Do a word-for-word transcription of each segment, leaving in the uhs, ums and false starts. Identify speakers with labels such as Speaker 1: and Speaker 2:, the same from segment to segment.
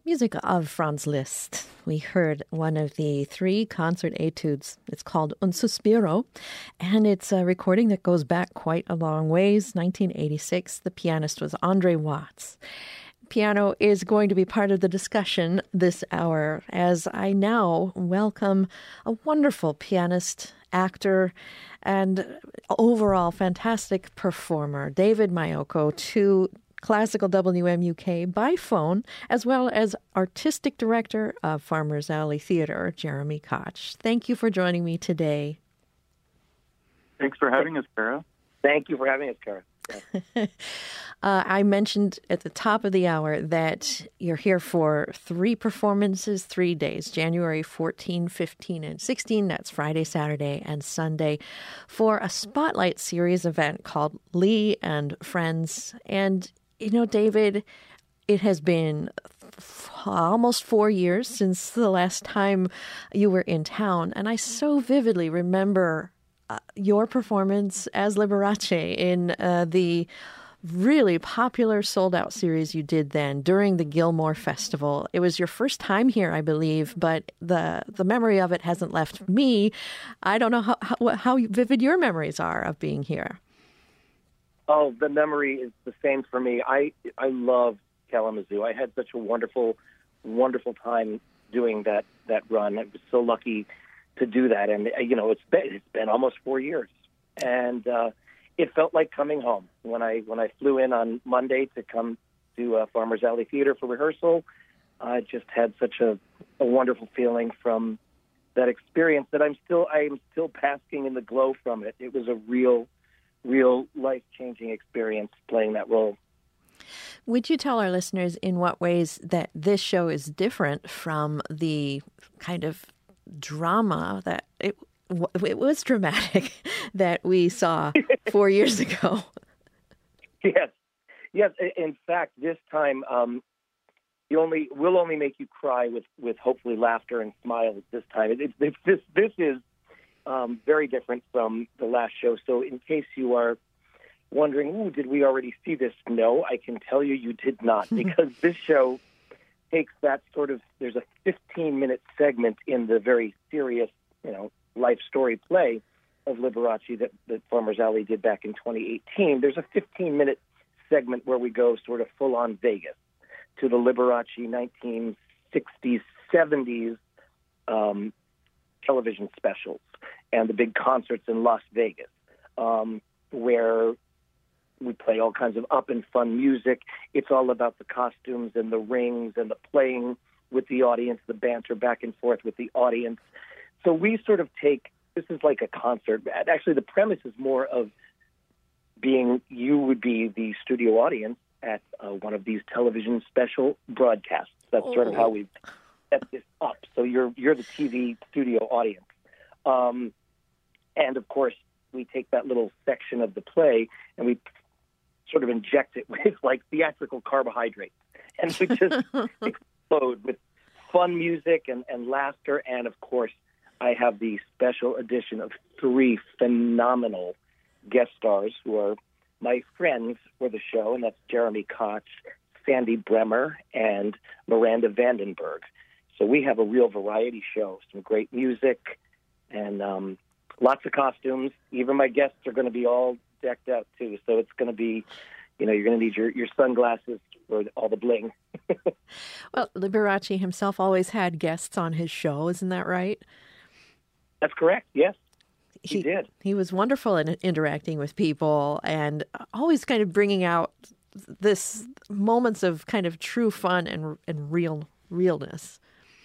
Speaker 1: Music of Franz Liszt. We heard one of the three concert etudes. It's called Un Suspiro, and it's a recording that goes back quite a long ways, nineteen eighty-six. The pianist was Andre Watts. Piano is going to be part of the discussion this hour as I now welcome a wonderful pianist, actor, and overall fantastic performer, David Mayoko, to Classical W M U K by phone, as well as artistic director of Farmers Alley Theater, Jeremy Koch. Thank you for joining me today.
Speaker 2: Thanks for having us, Kara.
Speaker 3: Thank you for having us, Kara. Yeah.
Speaker 1: uh, I mentioned at the top of the hour that you're here for three performances, three days, January fourteenth, fifteenth, and sixteenth. That's Friday, Saturday, and Sunday, for a Spotlight Series event called Lee and Friends. And you know, David, it has been f- almost four years since the last time you were in town, and I so vividly remember uh, your performance as Liberace in uh, the really popular sold-out series you did then during the Gilmore Festival. It was your first time here, I believe, but the the memory of it hasn't left me. I don't know how how, how vivid your memories are of being here.
Speaker 3: Oh, the memory is the same for me. I I love Kalamazoo. I had such a wonderful, wonderful time doing that, that run. I was so lucky to do that. And, you know, it's been, it's been almost four years. And uh, it felt like coming home. When I when I flew in on Monday to come to uh, Farmers Alley Theater for rehearsal, I just had such a, a wonderful feeling from that experience that I'm still I'm still basking in the glow from it. It was a real real life-changing experience playing that role.
Speaker 1: Would you tell our listeners in what ways that this show is different from the kind of drama that it it was dramatic that we saw four years ago?
Speaker 3: Yes, yes. In fact, this time um, you only we'll only make you cry with, with hopefully laughter and smiles. This time, it, it, it, this this is. Um, very different from the last show. So in case you are wondering, ooh, did we already see this? No, I can tell you you did not, because this show takes that sort of, there's a fifteen-minute segment in the very serious, you know, life story play of Liberace that, that Farmers Alley did back in twenty eighteen. There's a fifteen-minute segment where we go sort of full-on Vegas to the Liberace nineteen sixties, seventies um, television specials and the big concerts in Las Vegas, um, where we play all kinds of up and fun music. It's all about the costumes and the rings and the playing with the audience, the banter back and forth with the audience. So we sort of take, this is like a concert. Actually, the premise is more of being, you would be the studio audience at uh, one of these television special broadcasts. That's oh. sort of how we've set this up. So you're you're the T V studio audience. Um, and, of course, we take that little section of the play and we sort of inject it with, like, theatrical carbohydrates. And we just explode with fun music and, and laughter. And, of course, I have the special edition of three phenomenal guest stars who are my friends for the show, and that's Jeremy Koch, Sandy Bremer, and Miranda Vandenberg. So we have a real variety show, some great music, and um, lots of costumes. Even my guests are going to be all decked out, too. So it's going to be, you know, you're going to need your, your sunglasses for all the bling.
Speaker 1: Well, Liberace himself always had guests on his show. Isn't that right?
Speaker 3: That's correct, yes. He, he did.
Speaker 1: He was wonderful in interacting with people and always kind of bringing out this moments of kind of true fun and and real realness.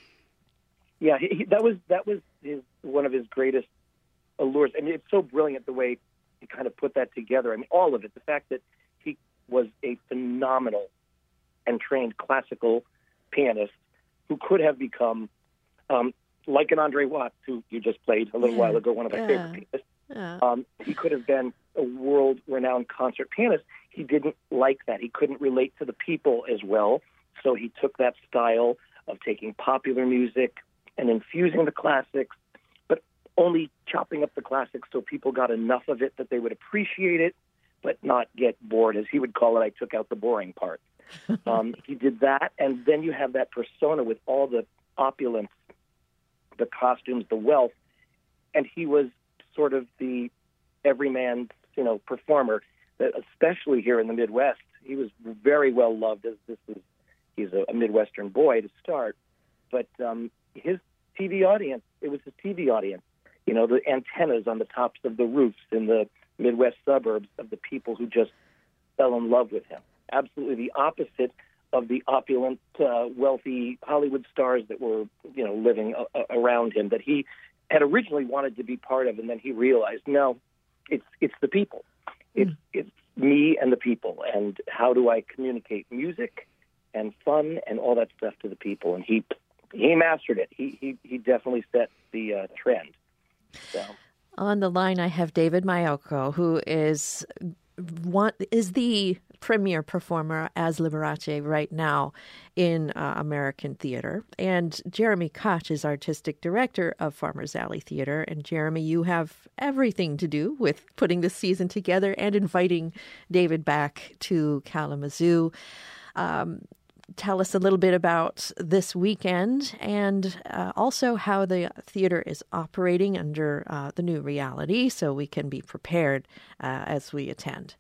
Speaker 3: Yeah, he, that was that was his, one of his greatest allures. I mean, it's so brilliant the way he kind of put that together. I mean, all of it. The fact that he was a phenomenal and trained classical pianist who could have become, um, like an Andre Watts, who you just played a little yeah. while ago, one of my yeah. favorite pianists. Yeah. Um, he could have been a world-renowned concert pianist. He didn't like that. He couldn't relate to the people as well, so he took that style of taking popular music and infusing the classics, but only chopping up the classics so people got enough of it that they would appreciate it, but not get bored. As he would call it, I took out the boring part. Um, he did that, and then you have that persona with all the opulence, the costumes, the wealth, and he was sort of the everyman, you know, performer. That especially here in the Midwest, he was very well loved. As this is, he's a, a Midwestern boy to start, but um, his T V audience, it was his T V audience. You know, the antennas on the tops of the roofs in the Midwest suburbs of the people who just fell in love with him. Absolutely the opposite of the opulent, uh, wealthy Hollywood stars that were, you know, living a- around him that he had originally wanted to be part of, and then he realized, no, it's it's the people. It's, mm. it's me and the people, and how do I communicate music and fun and all that stuff to the people? And he he mastered it. He he, he definitely set the uh, trend. So.
Speaker 1: On the line, I have David Mayocco, who is one is the premier performer as Liberace right now in uh, American theater. And Jeremy Koch is artistic director of Farmers Alley Theater. And Jeremy, you have everything to do with putting this season together and inviting David back to Kalamazoo. Um, tell us a little bit about this weekend and uh, also how the theater is operating under uh, the new reality so we can be prepared uh, as we attend.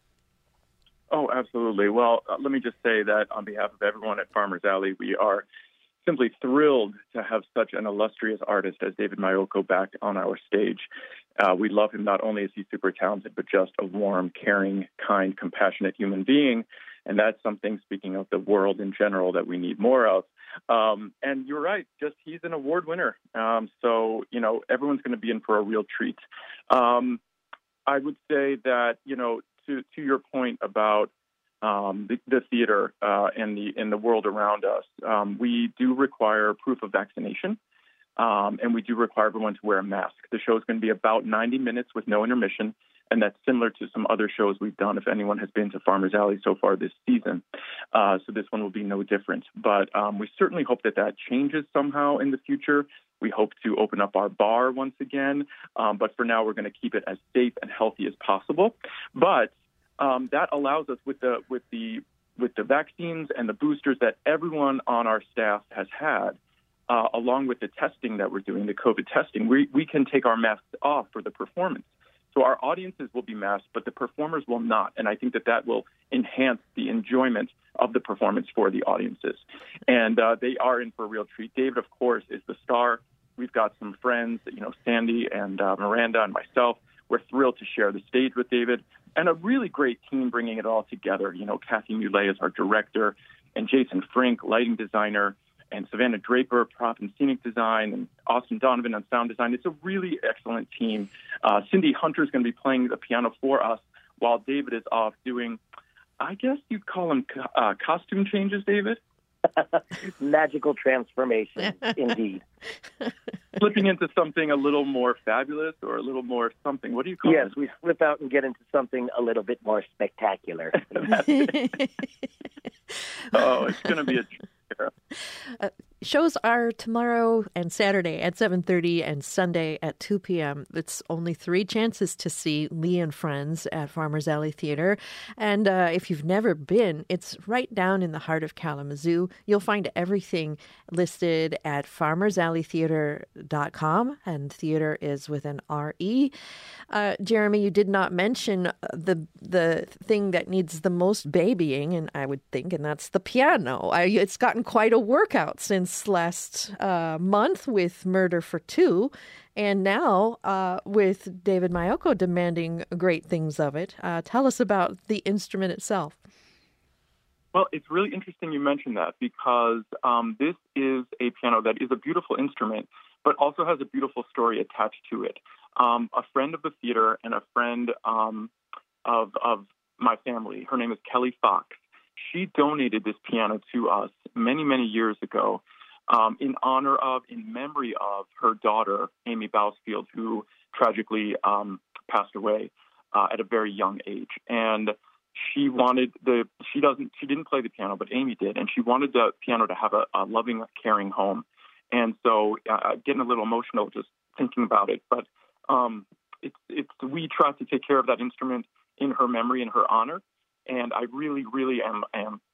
Speaker 2: Oh, absolutely. Well, uh, let me just say that on behalf of everyone at Farmers Alley, we are simply thrilled to have such an illustrious artist as David Mayocco back on our stage. Uh, we love him not only as he's super talented, but just a warm, caring, kind, compassionate human being. And that's something, speaking of the world in general, that we need more of. Um, and you're right, just he's an award winner. Um, so, you know, everyone's going to be in for a real treat. Um, I would say that, you know, to, to your point about um, the, the theater uh, and the in the world around us, um, we do require proof of vaccination. Um, and we do require everyone to wear a mask. The show is going to be about ninety minutes with no intermission. And that's similar to some other shows we've done, if anyone has been to Farmers Alley so far this season. Uh, so this one will be no different. But um, we certainly hope that that changes somehow in the future. We hope to open up our bar once again. Um, but for now, we're going to keep it as safe and healthy as possible. But um, that allows us with the with the with the vaccines and the boosters that everyone on our staff has had, uh, along with the testing that we're doing, the COVID testing, we, we can take our masks off for the performance. So our audiences will be masked, but the performers will not. And I think that that will enhance the enjoyment of the performance for the audiences. And uh, they are in for a real treat. David, of course, is the star. We've got some friends, you know, Sandy and uh, Miranda and myself. We're thrilled to share the stage with David. And a really great team bringing it all together. You know, Kathy Muley is our director, and Jason Frink, lighting designer, and Savannah Draper, prop and scenic design, and Austin Donovan on sound design. It's a really excellent team. Uh, Cindy Hunter is going to be playing the piano for us while David is off doing, I guess you'd call them uh, costume changes, David?
Speaker 3: Magical transformation, indeed.
Speaker 2: Slipping into something a little more fabulous or a little more something. What do you call
Speaker 3: yes,
Speaker 2: it? Yes,
Speaker 3: we slip out and get into something a little bit more spectacular.
Speaker 2: Oh, it's going to be a...
Speaker 1: Uh, shows are tomorrow and Saturday at seven thirty and Sunday at two p.m. It's only three chances to see Lee and Friends at Farmers Alley Theater. And uh, if you've never been, it's right down in the heart of Kalamazoo. You'll find everything listed at farmers alley theater dot com, and theater is with an R E. Uh, Jeremy, you did not mention the the thing that needs the most babying, and I would think, and that's the piano. I, it's gotten quite a workout since last uh, month with Murder for Two, and now uh, with David Mayocco demanding great things of it. Uh, tell us about the instrument itself.
Speaker 2: Well, it's really interesting you mentioned that because um, this is a piano that is a beautiful instrument, but also has a beautiful story attached to it. Um, a friend of the theater and a friend um, of, of my family, her name is Kelly Fox. She donated this piano to us many, many years ago um, in honor of, in memory of her daughter, Amy Bousfield, who tragically um, passed away uh, at a very young age. And she wanted the, she doesn't, she didn't play the piano, but Amy did. And she wanted the piano to have a, a loving, caring home. And so uh, getting a little emotional just thinking about it. But um, it's, it's, we try to take care of that instrument in her memory, in her honor. And I really, really am, am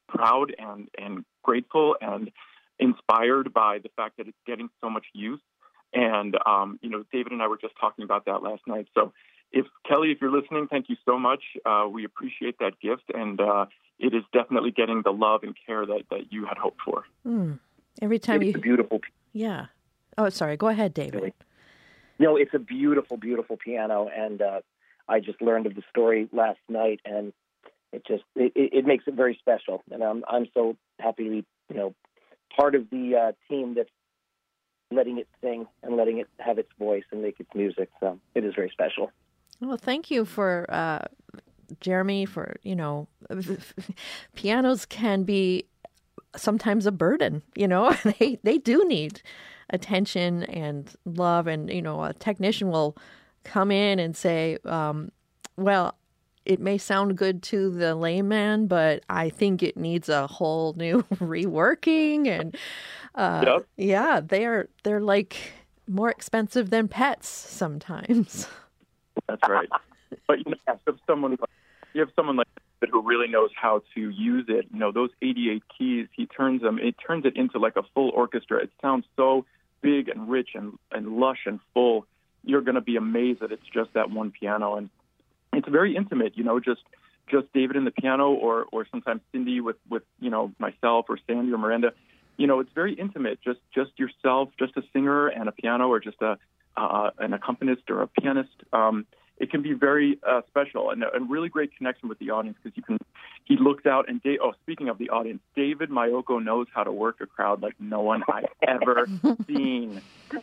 Speaker 2: proud and, and grateful and inspired by the fact that it's getting so much use. And, um, you know, David and I were just talking about that last night. So if Kelly, if you're listening, thank you so much. Uh, we appreciate that gift. And uh, it is definitely getting the love and care that, that you had hoped for.
Speaker 1: Mm. Every time
Speaker 3: it's
Speaker 1: you...
Speaker 3: a beautiful...
Speaker 1: Yeah. Oh, sorry. Go ahead, David.
Speaker 3: Really. No, it's a beautiful, beautiful piano. And uh, I just learned of the story last night, and it just, it, it makes it very special. And I'm, I'm so happy to be, you know, part of the uh, team that's letting it sing and letting it have its voice and make its music. So it is very special.
Speaker 1: Well, thank you for uh, Jeremy for, you know, pianos can be sometimes a burden, you know, they, they do need attention and love. And, you know, a technician will come in and say, um, well, it may sound good to the layman, but I think it needs a whole new reworking. And uh, yep. yeah, they're they're like more expensive than pets sometimes.
Speaker 2: That's right. But you know, you have someone you have someone like that who really knows how to use it. You know, those eighty-eight keys, he turns them. It turns it into like a full orchestra. It sounds so big and rich and, and lush and full. You're going to be amazed that it's just that one piano. And it's very intimate, you know, just just David and the piano, or or sometimes Cindy with, with you know, myself or Sandy or Miranda. You know, it's very intimate, just just yourself, just a singer and a piano, or just a uh, an accompanist or a pianist. Um, it can be very uh, special and a, a really great connection with the audience, because you can. He looks out and Dave, oh, speaking of the audience, David Mayoko knows how to work a crowd like no one I've ever seen.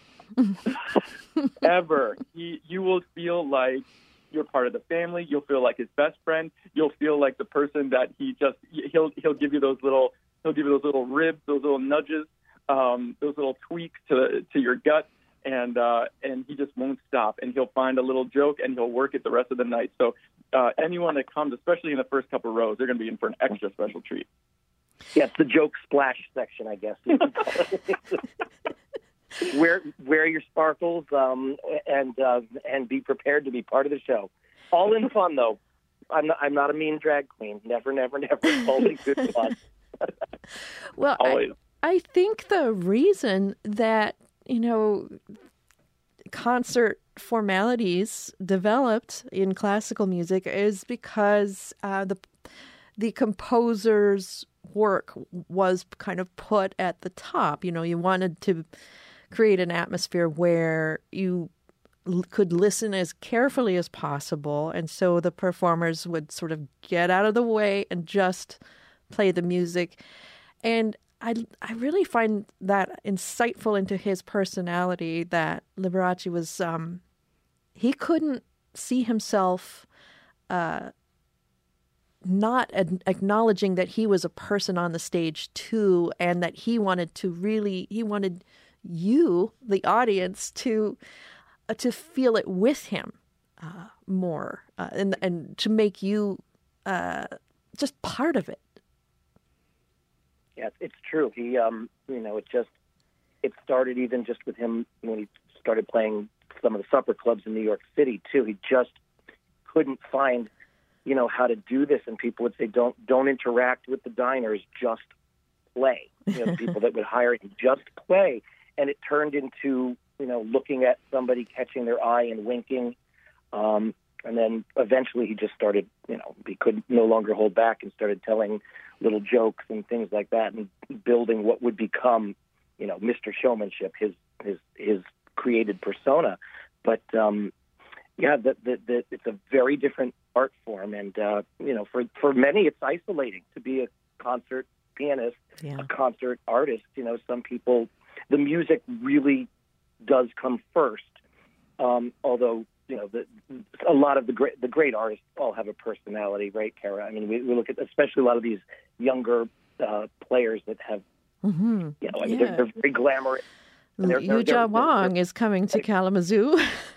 Speaker 2: Ever. He, you will feel like you're part of the family. You'll feel like his best friend. You'll feel like the person that he just he'll he'll give you those little he'll give you those little ribs, those little nudges, um, those little tweaks to to your gut, and uh, and he just won't stop. And he'll find a little joke and he'll work it the rest of the night. So uh, anyone that comes, especially in the first couple of rows, they're going to be in for an extra special treat.
Speaker 3: Yes, the joke splash section, I guess. Wear wear your sparkles, um, and uh, and be prepared to be part of the show. All in fun, though. I'm not, I'm not a mean drag queen. Never, never, never. All in good fun.
Speaker 1: Well, I, I think the reason that, you know, concert formalities developed in classical music is because uh, the the composer's work was kind of put at the top. You know, you wanted to create an atmosphere where you l- could listen as carefully as possible. And so the performers would sort of get out of the way and just play the music. And I, I really find that insightful into his personality, that Liberace was, um, he couldn't see himself uh, not ad- acknowledging that he was a person on the stage too, and that he wanted to really, he wanted you, the audience, to uh, to feel it with him uh, more, uh, and and to make you uh, just part of it.
Speaker 3: Yeah, it's true. He, um, you know, it just it started even just with him when he started playing some of the supper clubs in New York City too. He just couldn't find, you know, how to do this, and people would say, "Don't don't interact with the diners, just play." You know, people that would hire him, just play. And it turned into, you know, looking at somebody, catching their eye and winking. Um, and then eventually he just started, you know, he could no longer hold back and started telling little jokes and things like that, and building what would become, you know, Mister Showmanship, his his his created persona. But um, yeah, the, the, the, it's a very different art form, and uh, you know, for for many, it's isolating to be a concert pianist, yeah. a concert artist. You know, some people, the music really does come first. Um, although, you know, the, a lot of the great the great artists all have a personality, right, Kara? I mean, we, we look at especially a lot of these younger uh, players that have, mm-hmm. you know, I mean, yeah. they're, they're very glamorous.
Speaker 1: Yuja Wang is coming to Kalamazoo.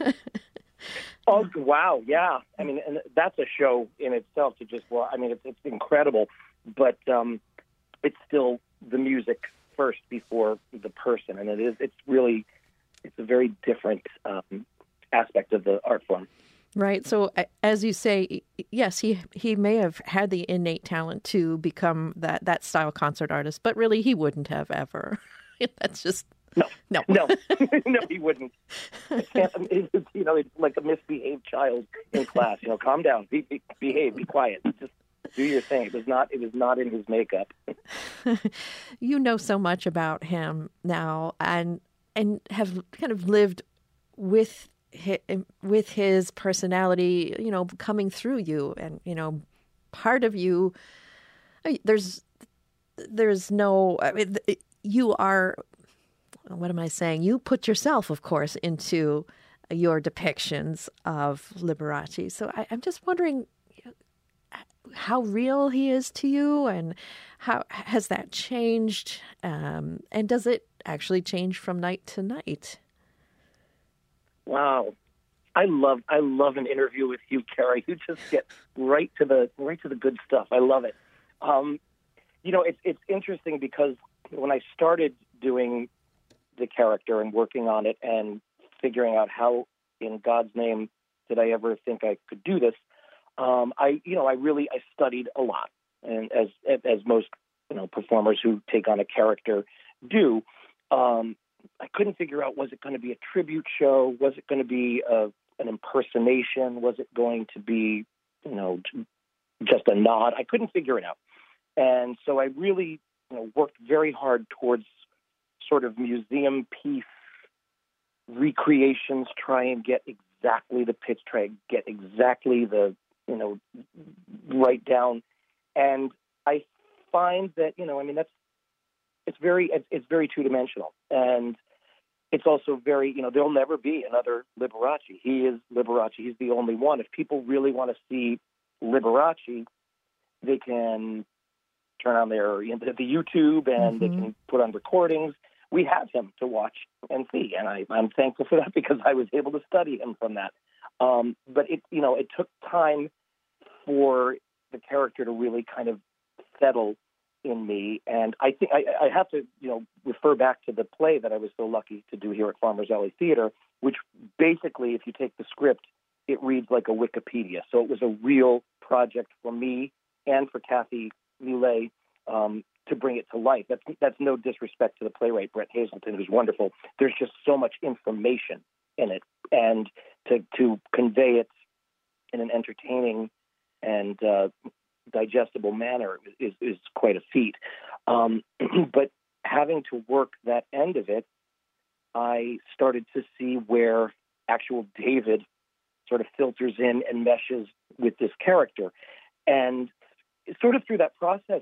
Speaker 3: Oh, wow, yeah. I mean, and that's a show in itself to just, well, I mean, it's, it's incredible, but um, it's still the music first before the person, and it is, it's really, it's a very different um, aspect of the art form.
Speaker 1: Right. So, as you say, yes, he he may have had the innate talent to become that, that style concert artist, but really he wouldn't have ever. That's just
Speaker 3: no,
Speaker 1: no,
Speaker 3: no, no, he wouldn't. I can't, it's, you know, it's like a misbehaved child in class. You know, calm down, be, be, behave, be quiet, just do your thing. It was not. It was not in his makeup.
Speaker 1: You know so much about him now, and and have kind of lived with his, with his personality, you know, coming through you, and you know, part of you. There's, there's no. I mean, you are. What am I saying? You put yourself, of course, into your depictions of Liberace. So I, I'm just wondering how real he is to you, and how has that changed? Um, and does it actually change from night to night?
Speaker 3: Wow, I love I love an interview with you, Kara. You just get right to the right to the good stuff. I love it. Um, you know, it's it's interesting because when I started doing the character and working on it and figuring out how, in God's name, did I ever think I could do this? Um, I, you know, I really I studied a lot, and as as most you know performers who take on a character do. Um, I couldn't figure out, was it going to be a tribute show? Was it going to be a, an impersonation? Was it going to be, you know, just a nod? I couldn't figure it out, and so I really, you know, worked very hard towards sort of museum piece recreations, try and get exactly the pitch, try and get exactly the, you know, right down. And I find that, you know, I mean, that's, it's very, it's, it's very two-dimensional. And it's also very, you know, there'll never be another Liberace. He is Liberace. He's the only one. If people really want to see Liberace, they can turn on their, you know, the YouTube and mm-hmm. they can put on recordings. We have him to watch and see, and I, I'm thankful for that because I was able to study him from that. Um, but it, you know, it took time for the character to really kind of settle in me, and I think I, I have to, you know, refer back to the play that I was so lucky to do here at Farmers Alley Theater, which basically, if you take the script, it reads like a Wikipedia. So it was a real project for me and for Kathy Millet. Um, to bring it to life. That's that's no disrespect to the playwright, Brett Hazelton, who's wonderful. There's just so much information in it, and to to convey it in an entertaining and uh, digestible manner is, is quite a feat. Um, but having to work that end of it, I started to see where actual David sort of filters in and meshes with this character. And sort of through that process,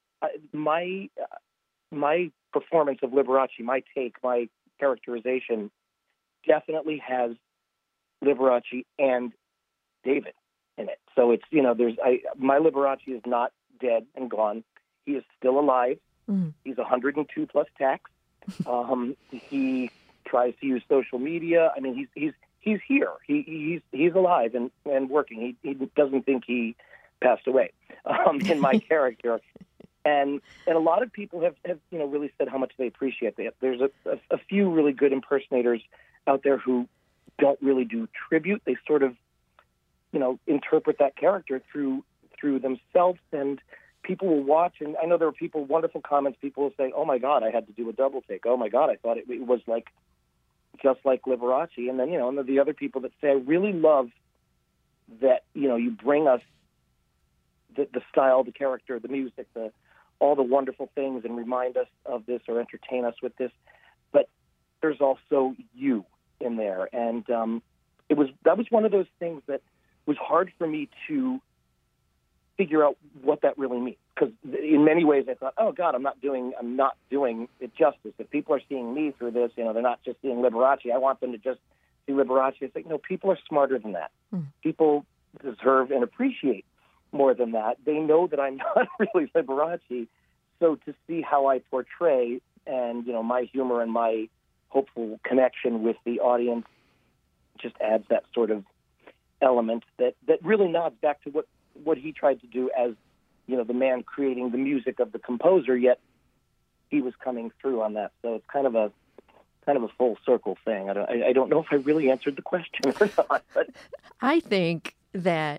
Speaker 3: my uh, my performance of Liberace, my take, my characterization definitely has Liberace and David in it. So it's, you know, there's I, my Liberace is not dead and gone. He is still alive. Mm. He's one hundred two plus tax. Um, he tries to use social media. I mean, he's he's he's here. He he's he's alive and, and working. He he doesn't think he passed away um, in my character. And and a lot of people have, have, you know, really said how much they appreciate that. There's a, a, a few really good impersonators out there who don't really do tribute. They sort of, you know, interpret that character through through themselves. And people will watch. And I know there are people, wonderful comments. People will say, "Oh my God, I had to do a double take. Oh my God, I thought it, it was like just like Liberace." And then, you know, and the other people that say, "I really love that, you know, you bring us the, the style, the character, the music, the all the wonderful things, and remind us of this or entertain us with this. But there's also you in there." And um, it was that was one of those things that was hard for me to figure out what that really means. Because in many ways I thought, oh God, I'm not doing I'm not doing it justice. If people are seeing me through this, you know, they're not just seeing Liberace. I want them to just see Liberace. It's like, no, people are smarter than that. Mm. People deserve and appreciate more than that. They know that I'm not really Liberace. So to see how I portray and, you know, my humor and my hopeful connection with the audience just adds that sort of element that, that really nods back to what, what he tried to do as, you know, the man creating the music of the composer, yet he was coming through on that. So it's kind of a kind of a full circle thing. I don't, I, I don't know if I really answered the question or not. But
Speaker 1: I think that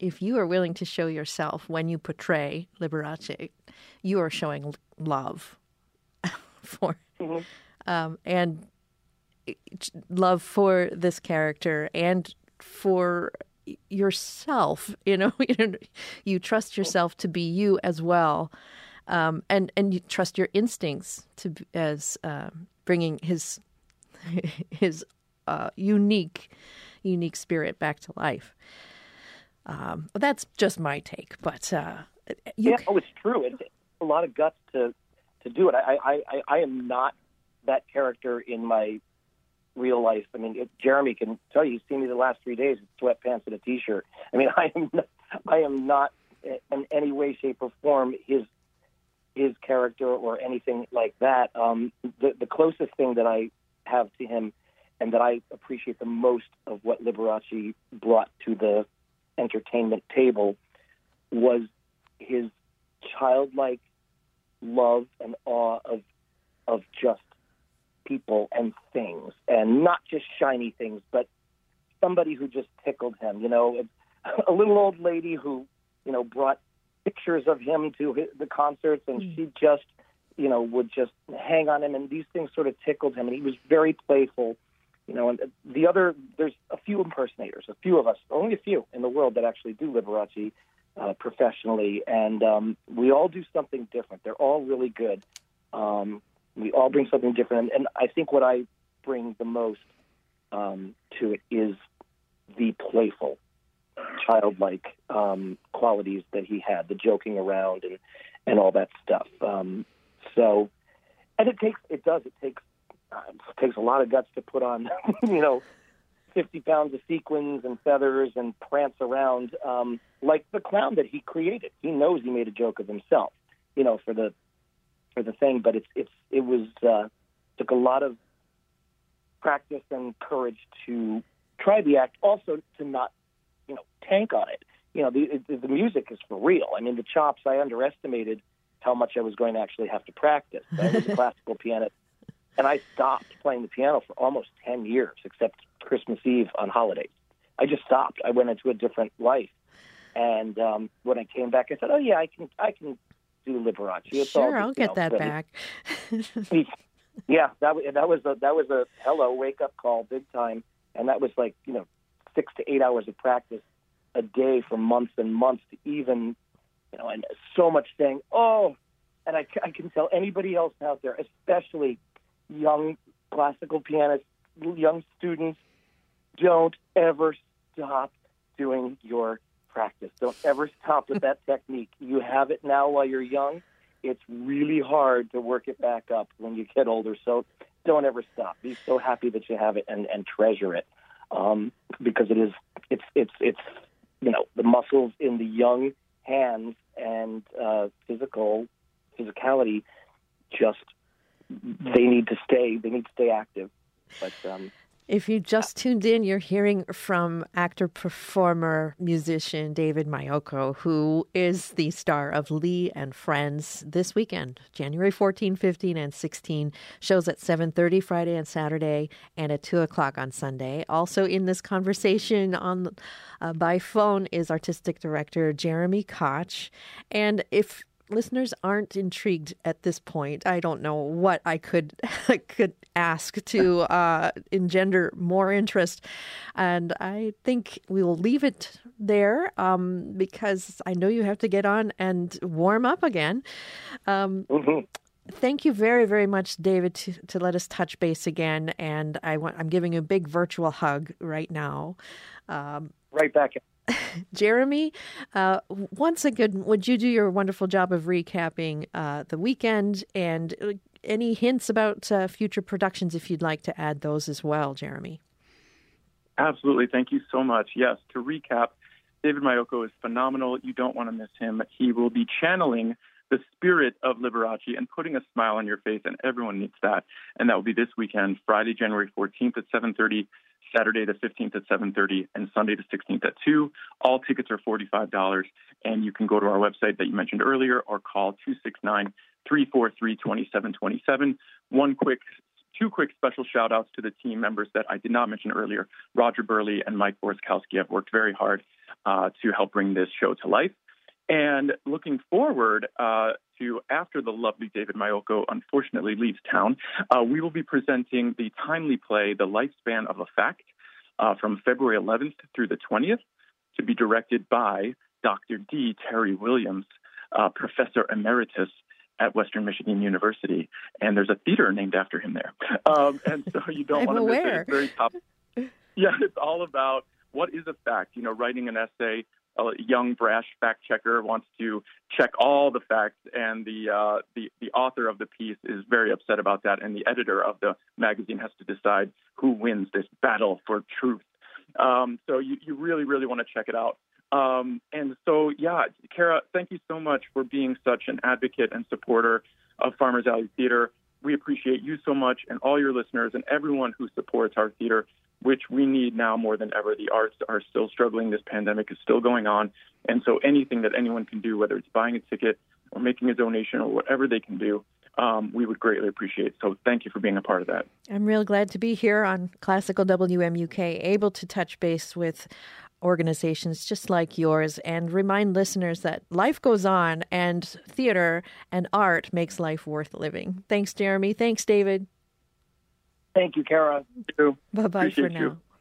Speaker 1: if you are willing to show yourself when you portray Liberace, you are showing love for mm-hmm. um, and love for this character and for yourself. You know, you trust yourself to be you as well, um, and and you trust your instincts to as uh, bringing his his uh, unique unique spirit back to life. Um, that's just my take, but uh, you...
Speaker 3: yeah, oh, it's true. It's a lot of guts to to do it. I I, I, I am not that character in my real life. I mean, if Jeremy can tell you, he's seen me the last three days in sweatpants and a t-shirt. I mean, I am not, I am not in any way, shape, or form his his character or anything like that. Um, the the closest thing that I have to him, and that I appreciate the most of what Liberace brought to the entertainment table, was his childlike love and awe of of just people and things, and not just shiny things, but somebody who just tickled him. You know, a little old lady who, you know, brought pictures of him to his, the concerts, and mm. she just, you know, would just hang on him, and these things sort of tickled him, and he was very playful. You know, and the other, there's a few impersonators, a few of us, only a few in the world that actually do Liberace uh, professionally, and um, we all do something different. They're all really good. Um, we all bring something different, and, and I think what I bring the most um, to it is the playful, childlike um, qualities that he had, the joking around and, and all that stuff. Um, so, and it takes, it does, it takes, uh, it takes a lot of guts to put on, you know, fifty pounds of sequins and feathers and prance around um, like the clown that he created. He knows he made a joke of himself, you know, for the for the thing, but it's it's it was uh, took a lot of practice and courage to try the act. Also, to not, you know, tank on it. You know, the the music is for real. I mean, the chops, I underestimated how much I was going to actually have to practice. I was a classical pianist, and I stopped playing the piano for almost ten years, except Christmas Eve on holidays. I just stopped. I went into a different life, and um, when I came back, I said, "Oh yeah, I can, I can do Liberace." It's
Speaker 1: sure,
Speaker 3: all,
Speaker 1: I'll get know, that back.
Speaker 3: yeah, that that was a that was a hello wake up call, big time, and that was like, you know, six to eight hours of practice a day for months and months to even, you know, and so much saying, oh, and I, I can tell anybody else out there, especially young classical pianists, young students, don't ever stop doing your practice. Don't ever stop with that technique. You have it now while you're young. It's really hard to work it back up when you get older. So don't ever stop. Be so happy that you have it and, and treasure it, um, because it is, it's, it's, it's, you know, the muscles in the young hands and uh, physical physicality just, they need to stay, they need to stay active. But um,
Speaker 1: if you just tuned in, you're hearing from actor, performer, musician David Mayoko, who is the star of Lee and Friends this weekend, January fourteenth, fifteenth, and sixteenth. Shows at seven thirty Friday and Saturday, and at two o'clock on Sunday. Also in this conversation on uh, by phone is artistic director Jeremy Koch. And if listeners aren't intrigued at this point, I don't know what I could could ask to uh, engender more interest. And I think we will leave it there um, because I know you have to get on and warm up again. Um, mm-hmm. Thank you very, very much, David, to, to let us touch base again. And I want, I'm giving you a big virtual hug right now. Um,
Speaker 3: right back.
Speaker 1: Jeremy, uh, once again, would you do your wonderful job of recapping uh, the weekend and any hints about uh, future productions, if you'd like to add those as well, Jeremy?
Speaker 2: Absolutely. Thank you so much. Yes, to recap, David Mayoko is phenomenal. You don't want to miss him. He will be channeling the spirit of Liberace and putting a smile on your face, and everyone needs that. And that will be this weekend, Friday, January fourteenth at seven thirty, Saturday the fifteenth at seven thirty, and Sunday the sixteenth at two. All tickets are forty-five dollars, and you can go to our website that you mentioned earlier or call two six nine, three four three, two seven two seven. One quick, two quick special shout-outs to the team members that I did not mention earlier. Roger Burley and Mike Borskowski have worked very hard uh, to help bring this show to life. And looking forward uh, to after the lovely David Mayoko unfortunately leaves town, uh, we will be presenting the timely play, The Lifespan of a Fact, uh, from February eleventh through the twentieth, to be directed by Doctor D. Terry Williams, uh, Professor Emeritus at Western Michigan University. And there's a theater named after him there. Um, and so you don't want to miss it. It's very top. Yeah, it's all about what is a fact. You know, writing an essay. A young, brash fact checker wants to check all the facts, and the, uh, the the author of the piece is very upset about that, and the editor of the magazine has to decide who wins this battle for truth. Um, so you, you really, really want to check it out. Um, and so, yeah, Kara, thank you so much for being such an advocate and supporter of Farmers Alley Theater. We appreciate you so much, and all your listeners and everyone who supports our theater, which we need now more than ever. The arts are still struggling. This pandemic is still going on. And so anything that anyone can do, whether it's buying a ticket or making a donation or whatever they can do, um, we would greatly appreciate. So thank you for being a part of that.
Speaker 1: I'm real glad to be here on Classical W M U K, able to touch base with organizations just like yours and remind listeners that life goes on and theater and art makes life worth living. Thanks, Jeremy. Thanks, David.
Speaker 3: Thank you, Kara.
Speaker 2: Thank you.
Speaker 1: Bye-bye
Speaker 2: Appreciate
Speaker 1: for now.
Speaker 2: You.